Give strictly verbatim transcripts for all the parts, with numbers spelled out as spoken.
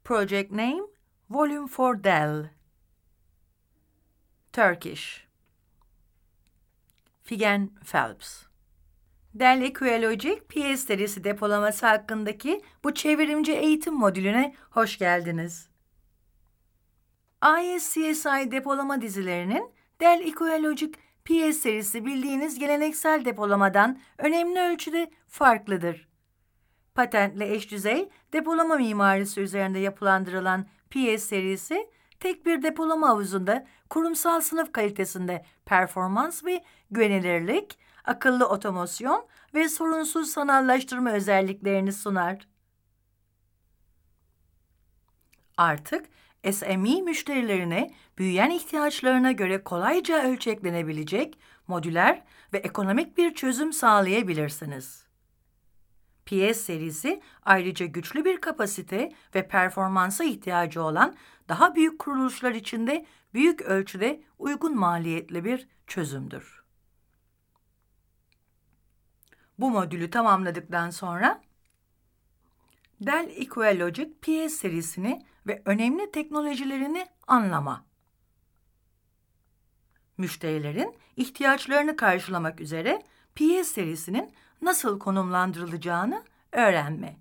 Project name, Volume for Dell. Turkish. Figen Phelps. Dell EqualLogic P S serisi depolaması hakkındaki bu çevrimci eğitim modülüne hoş geldiniz. I S C S I depolama dizilerinin Dell EqualLogic P S serisi bildiğiniz geleneksel depolamadan önemli ölçüde farklıdır. Patentle eş düzey depolama mimarisi üzerinde yapılandırılan P S serisi, tek bir depolama havuzunda kurumsal sınıf kalitesinde performans ve güvenilirlik, akıllı otomasyon ve sorunsuz sanallaştırma özelliklerini sunar. Artık S M E müşterilerine büyüyen ihtiyaçlarına göre kolayca ölçeklenebilecek, modüler ve ekonomik bir çözüm sağlayabilirsiniz. P S serisi ayrıca güçlü bir kapasite ve performansa ihtiyacı olan daha büyük kuruluşlar için de büyük ölçüde uygun maliyetli bir çözümdür. Bu modülü tamamladıktan sonra Dell EqualLogic P S serisini ve önemli teknolojilerini anlama. Müşterilerin ihtiyaçlarını karşılamak üzere P S serisinin nasıl konumlandırılacağını öğrenme.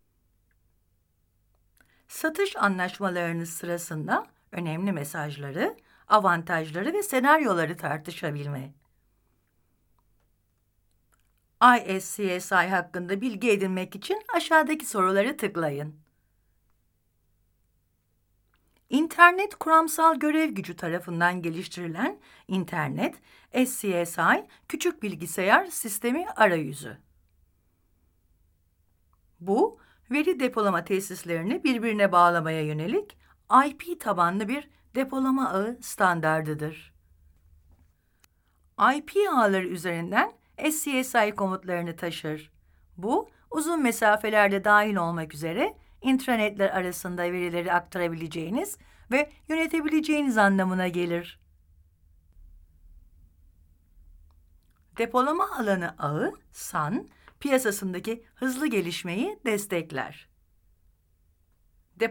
Satış anlaşmalarınız sırasında önemli mesajları, avantajları ve senaryoları tartışabilme. I S C S I hakkında bilgi edinmek için aşağıdaki soruları tıklayın. İnternet kuramsal görev gücü tarafından geliştirilen İnternet S C S I Küçük Bilgisayar Sistemi Arayüzü. Bu, veri depolama tesislerini birbirine bağlamaya yönelik I P tabanlı bir depolama ağı standardıdır. I P ağları üzerinden S C S I komutlarını taşır. Bu, uzun mesafelerde dahil olmak üzere intranetler arasında verileri aktarabileceğiniz ve yönetebileceğiniz anlamına gelir. Depolama alanı ağı, S A N, piyasasındaki hızlı gelişmeyi destekler.